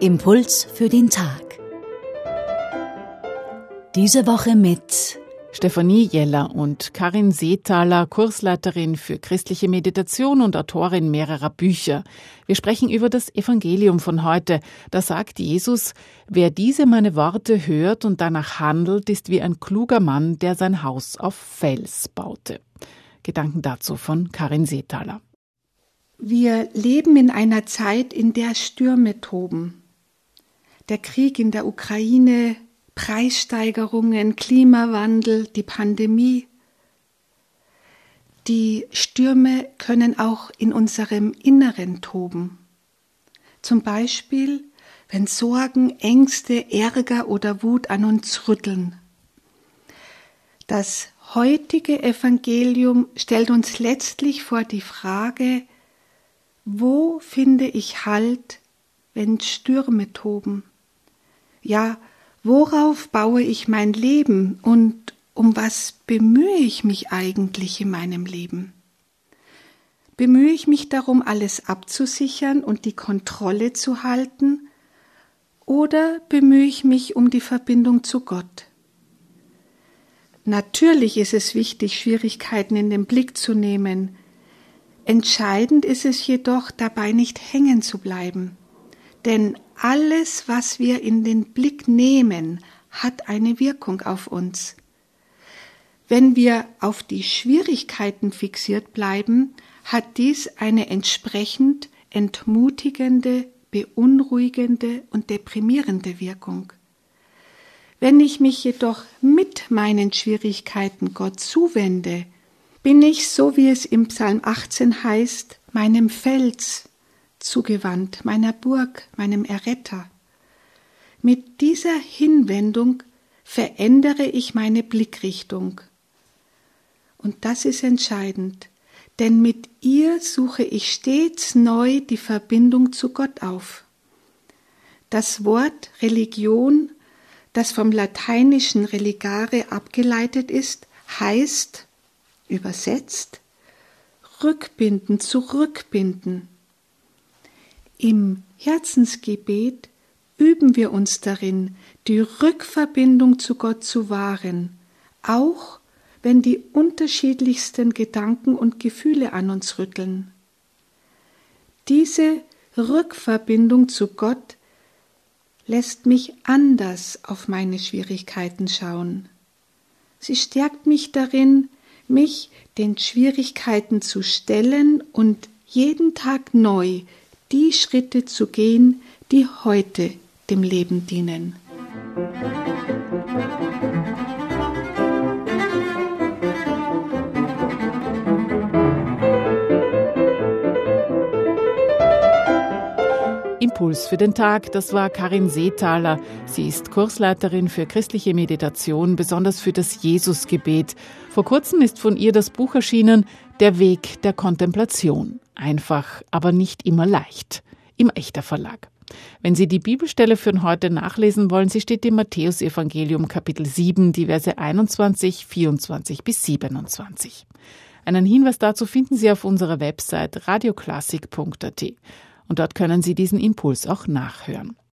Impuls für den Tag. Diese Woche mit Stefanie Jeller und Karin Seethaler, Kursleiterin für christliche Meditation und Autorin mehrerer Bücher. Wir sprechen über das Evangelium von heute. Da sagt Jesus: Wer diese meine Worte hört und danach handelt, ist wie ein kluger Mann, der sein Haus auf Fels baute. Gedanken dazu von Karin Seethaler. Wir leben in einer Zeit, in der Stürme toben. Der Krieg in der Ukraine, Preissteigerungen, Klimawandel, die Pandemie. Die Stürme können auch in unserem Inneren toben. Zum Beispiel, wenn Sorgen, Ängste, Ärger oder Wut an uns rütteln. Das heutige Evangelium stellt uns letztlich vor die Frage: Wo finde ich Halt, wenn Stürme toben? Ja, worauf baue ich mein Leben und um was bemühe ich mich eigentlich in meinem Leben? Bemühe ich mich darum, alles abzusichern und die Kontrolle zu halten, oder bemühe ich mich um die Verbindung zu Gott? Natürlich ist es wichtig, Schwierigkeiten in den Blick zu nehmen. Entscheidend ist es jedoch, dabei nicht hängen zu bleiben. Denn alles, was wir in den Blick nehmen, hat eine Wirkung auf uns. Wenn wir auf die Schwierigkeiten fixiert bleiben, hat dies eine entsprechend entmutigende, beunruhigende und deprimierende Wirkung. Wenn ich mich jedoch mit meinen Schwierigkeiten Gott zuwende, bin ich, so wie es im Psalm 18 heißt, meinem Fels zugewandt, meiner Burg, meinem Erretter. Mit dieser Hinwendung verändere ich meine Blickrichtung. Und das ist entscheidend, denn mit ihr suche ich stets neu die Verbindung zu Gott auf. Das Wort Religion, das vom lateinischen religare abgeleitet ist, heißt, übersetzt, rückbinden, zurückbinden. Im Herzensgebet üben wir uns darin, die Rückverbindung zu Gott zu wahren, auch wenn die unterschiedlichsten Gedanken und Gefühle an uns rütteln. Diese Rückverbindung zu Gott lässt mich anders auf meine Schwierigkeiten schauen. Sie stärkt mich darin, mich den Schwierigkeiten zu stellen und jeden Tag neu die Schritte zu gehen, die heute dem Leben dienen. Impuls für den Tag, das war Karin Seethaler. Sie ist Kursleiterin für christliche Meditation, besonders für das Jesusgebet. Vor kurzem ist von ihr das Buch erschienen, Der Weg der Kontemplation. Einfach, aber nicht immer leicht. Im Echter Verlag. Wenn Sie die Bibelstelle für heute nachlesen wollen, sie steht im Matthäusevangelium Kapitel 7, die Verse 21, 24 bis 27. Einen Hinweis dazu finden Sie auf unserer Website radioklassik.at. Und dort können Sie diesen Impuls auch nachhören.